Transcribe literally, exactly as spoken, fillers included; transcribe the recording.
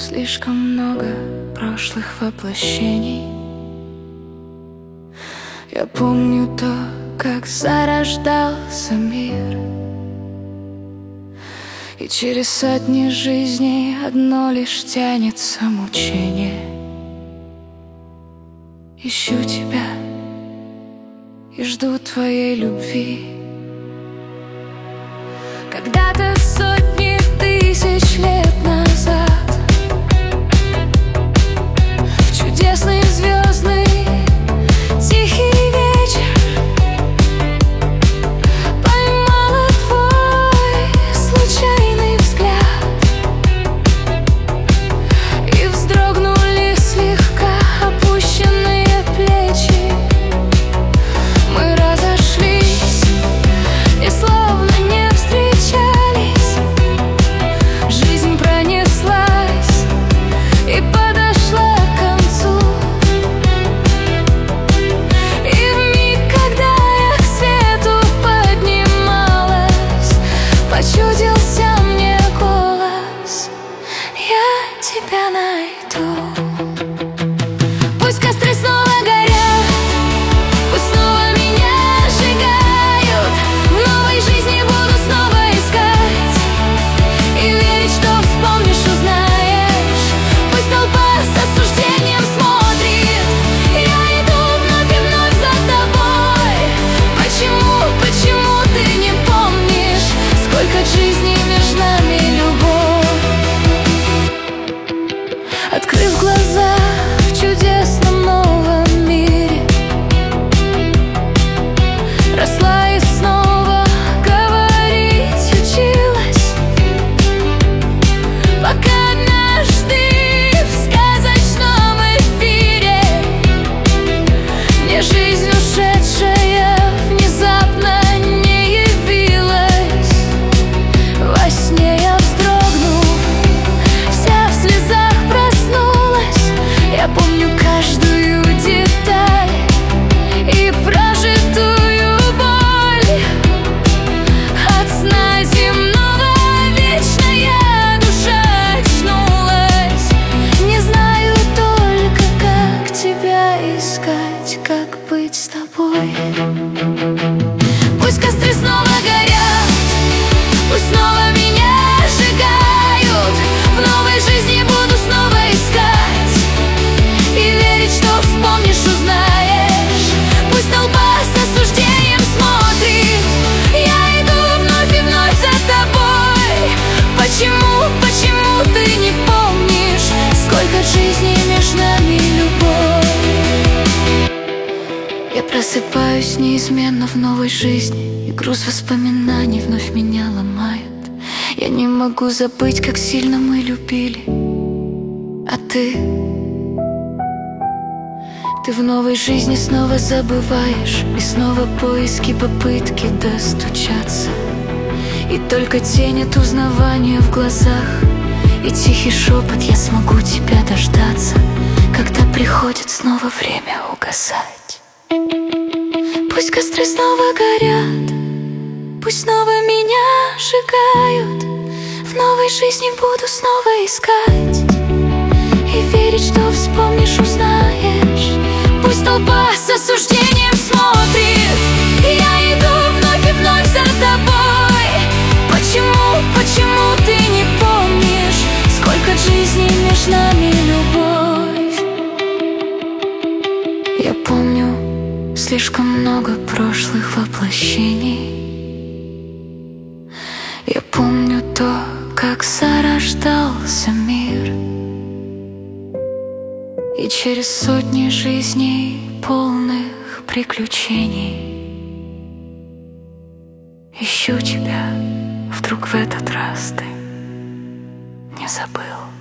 слишком много прошлых воплощений. Я помню то, как зарождался мир, и через сотни жизней одно лишь тянется мучение. Ищу тебя и жду твоей любви. Когда-то сотни тысяч лет назад, в чудесный звездный тихий вечер, поймала твой случайный взгляд, и вздрогнули слегка опущенные плечи. Мы разошлись и словно не встречались. Жизнь пронеслась и подошла к концу. И в миг, когда я к свету поднималась, почудился мне голос: я тебя найду. Пусть костры снова горят, пусть снова меня сжигают, в новой жизни буду снова искать и верить, что вспомнишь, узнаешь. Пусть толпа с осуждением смотрит, я иду вновь и вновь за тобой. Почему, почему ты не помнишь, сколько жизней между нами любовь? Открыв глаза в чудесном новом мире, росла и снова говорить училась, пока однажды в сказочном эфире мне жизнь ушедшая внезапно не явилась. Во сне я, вздрогнув, вся в слезах проснулась. Я помню каждую деталь и прожитую боль. От сна земного вечная душа очнулась. Не знаю только, как тебя искать, как быть с тобой. Пусть костры снова горят, пусть снова меня сжигают, в новой жизни буду снова искать и верить, что вспомнишь, узнаешь. Пусть толпа с осуждением смотрит, я иду вновь и вновь за тобой. Почему, почему ты не помнишь, сколько жизней между нами любовь? Я просыпаюсь неизменно в новой жизни, и груз воспоминаний вновь меня ломает. Я не могу забыть, как сильно мы любили. А ты? Ты в новой жизни снова забываешь, и снова поиски, попытки достучаться. И только тень от узнавания в глазах, и тихий шепот: я смогу тебя дождаться, когда приходит снова время угасать. Пусть костры снова горят, пусть снова меня сжигают, в новой жизни буду снова искать и верить, что вспомнишь, узнаешь. Пусть толпа с осуждением смотрит, я иду вновь и вновь за тобой. Почему, почему ты не помнишь, сколько жизней между нами любовь? Я помню слишком много прошлых воплощений. Я помню то, как зарождался мир, и через сотни жизней полных приключений ищу тебя, вдруг в этот раз ты не забыл.